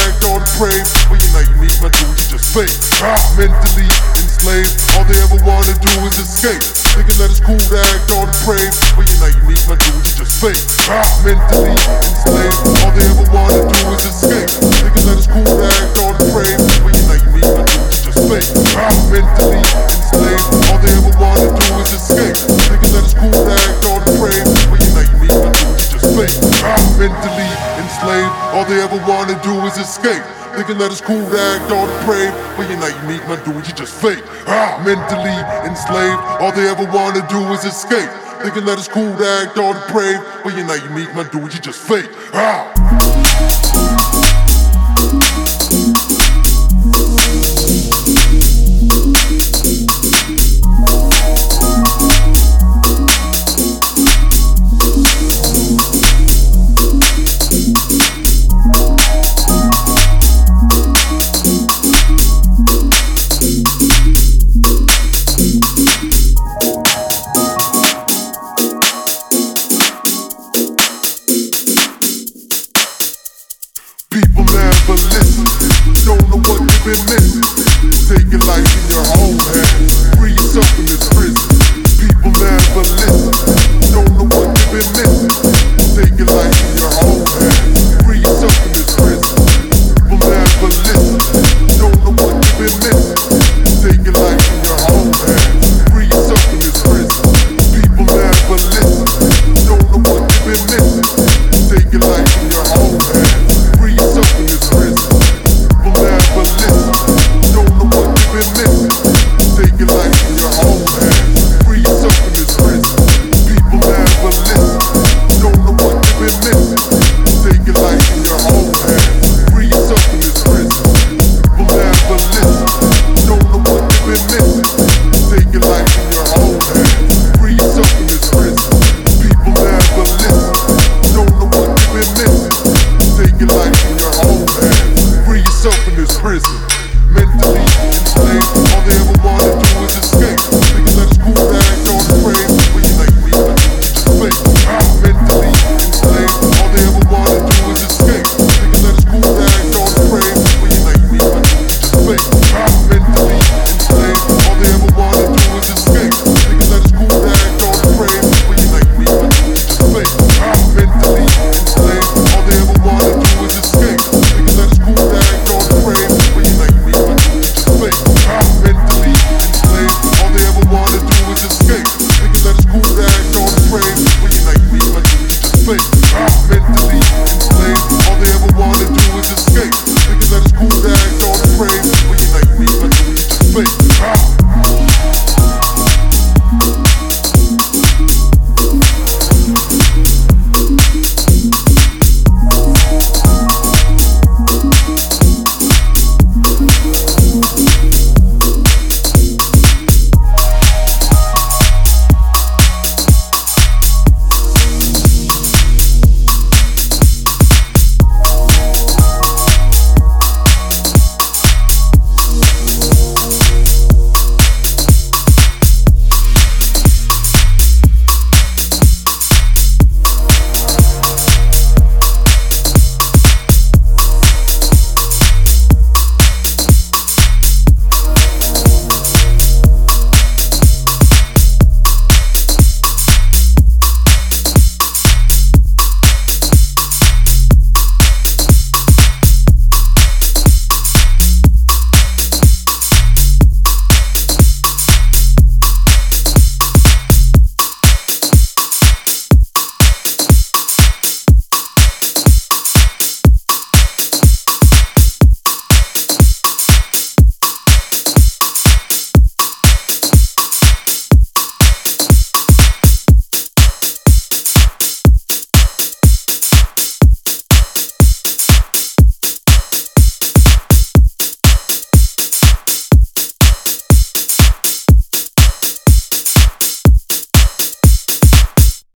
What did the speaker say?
act all depraved, but you're not unique, my dude, you just fake. Mentally enslaved, all they ever wanna do is escape. Thinking that it's cool to act all depraved, but you're not unique, my dude, you just fake. Mentally enslaved, all they ever wanna do is escape. Thinking that it's cool to act all depraved, but you're not unique, my dude, you just fake. Mentally enslaved, all they ever wanna do is escape. Thinking that it's cool to act all depraved, but you're not unique, my dude, you just fake. Mentally enslaved, all they ever wanna do is escape. Thinking that it's cool to act all depraved, but you're not unique, my dude, you just fake. Mentally enslaved, all they ever wanna do is escape. Thinking that it's cool to act all depraved, but you're not unique, my dude, you just fake.